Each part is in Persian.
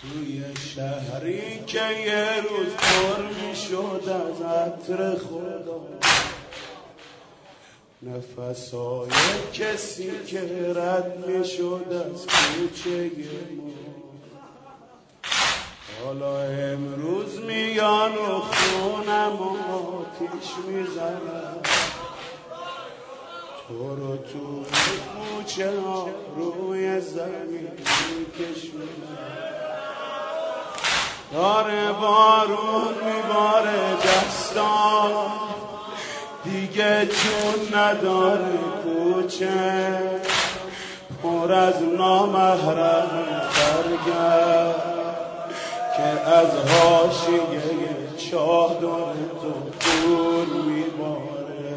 توی شهری که یه روز پر میشد از عطر خدا، نفسای کسی که رد میشد از کوچه ما، حالا امروز میان و خونم و آتیش میزنم، تو رو تو کوچه ها روی زمین میکشونم. داره بارون میباره دستان، دیگه جون نداره کوچه، پر از نامحرم برگرد که از حاشیه چادر تو خون میباره.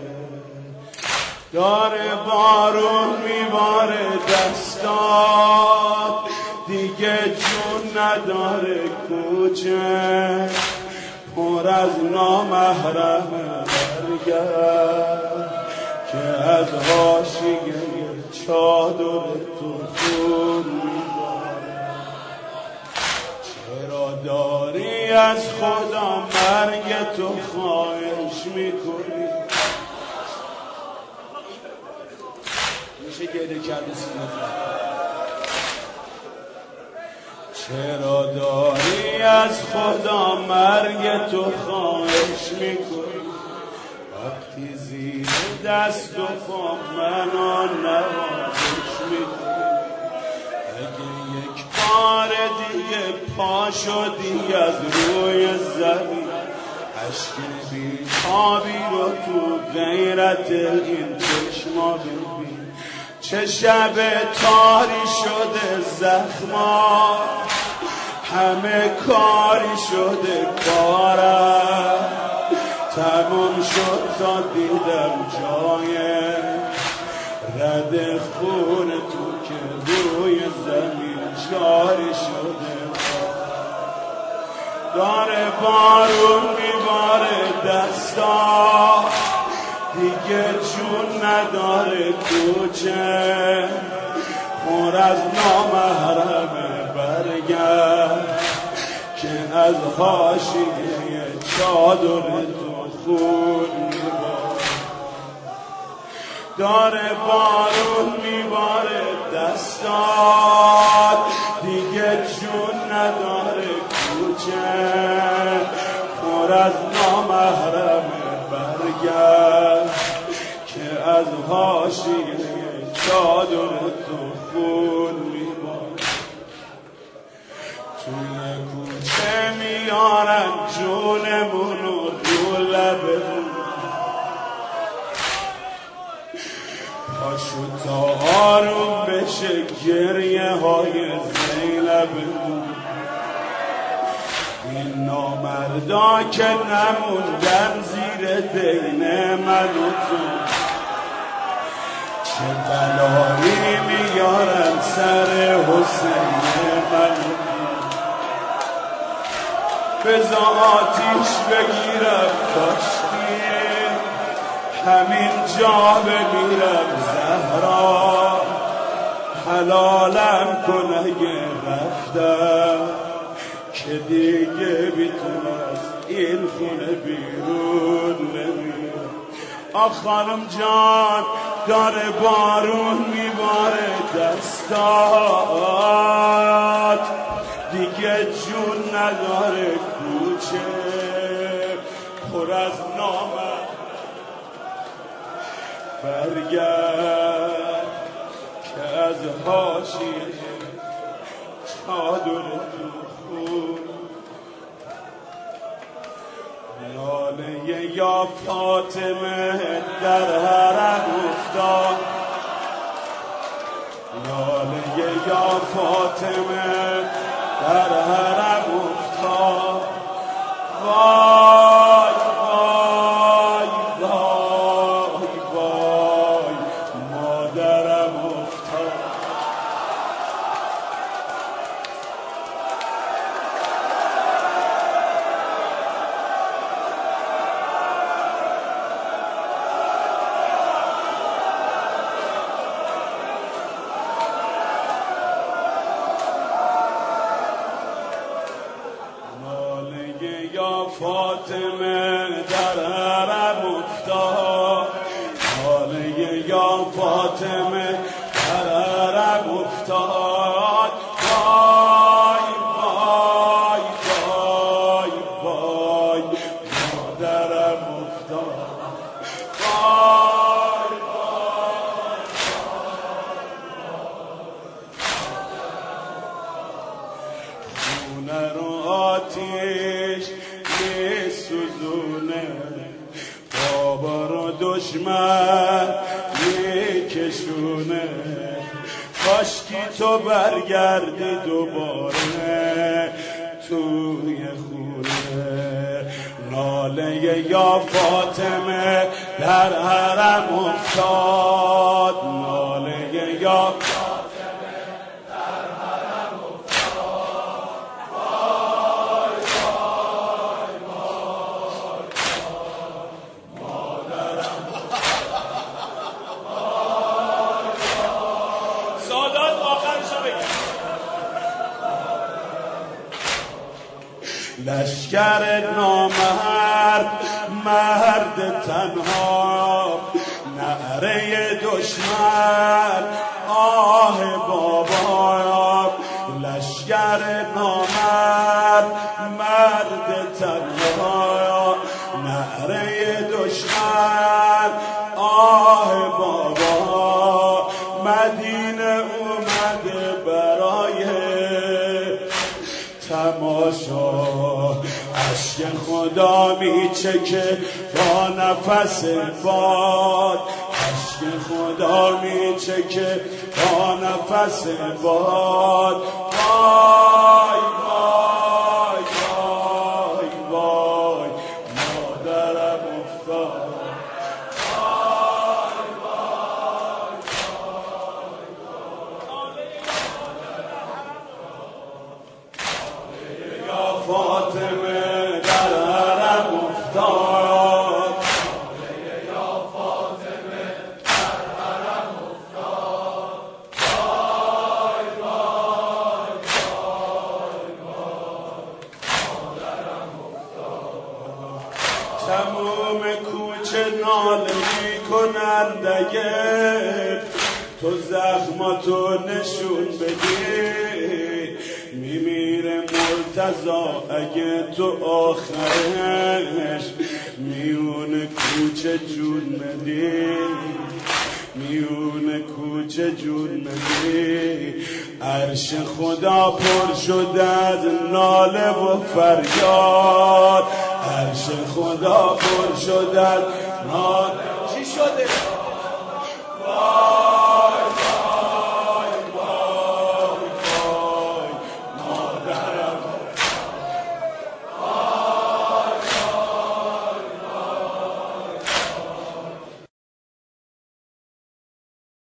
داره بارون میباره دستان، دیگه جون نداره کوچه، پر از نامحرم برگرد که از حاشیه چادر تو خون میباره. چرا داری از خدا مرگ تو خواهش میکنی؟ میشه گریه کرد چرا داری از خدا مرگ تو خواهش میکنی؟ وقتی زیر دست و پا منو نوازش میکنی. اگه یک بار دیگه پا شدی از روی زمین، عشق بی‌تابی رو تو غیرت این چشما ببین. چه شب تاری شده زخما، همه کاری شده کارم، تموم شد تا دیدم جای رد خون تو که روی زمین جاری شده. داره بارون میباره دستا، دیگه جون نداره کوچه، پر از نامحرم برگرد که از حاشیه چادر تو خون میباره. داره بارون میباره دستات، دیگه جون نداره کوچه، پر از نامحرم برگرد که از حاشیه چادر تو خون میباره. توی کوچه میارن جونمون و رو لبمون، پاشو تا آروم بشه گریه های زینبمون. این نامردا که نموندن زیر دین من و تو، چه بلایی میارن سر حسین من و تو. بزا آتیش بگیرم کاشکی، همین جا بمیرم زهرا، حلالم کن اگه رفتم که دیگه بیتون از این خونه بیرون نمیرم. آخ خانم جان، داره بارون میباره دستات، دیگه جون نداره کوچه، پر از نامه برگرد که از حاشیه چادر تو خون. ناله یا فاطمه در حرم افتاد، ناله یا فاطمه در حرم افتاد. وای وای وای وای مادرم افتاد. فاطمه در حرم افتاد، ناله یا فاطمه در حرم افتاد. وای وای وای وای مادرم افتاد. وای خونه رو آتیش میسوزونه، بابا رو دشمن میکشونه. کاشکی تو برگردی دوباره توی خونه، ناله یا فاطمه در حرم افتاد، ناله یا لشکر نامرد مرد تنها، نعره دشمن آه بابا. لشکر نامرد مرد تنها، نعره دشمن آه بابا. مدینه اومده برای تماشا، عشق خدا میچکه با نفس باد، عشق خدا میچکه با نفس باد. وای وای وای وای مادرم افتاد. وای وای وای یا فاطمه در حرم افتاد، یا فاطمه در حرم افتاد. وای وای وای وای مادرم افتاد. تموم کوچه ناله میکننده، تو زخماتو نشون بدی، میمیره مرتضی اگه تو آخرش میون کوچه جون بدی، میون کوچه جون بدی. عرش خدا پر شد از ناله و فریاد، عرش خدا پر شد از ناله. چی شده؟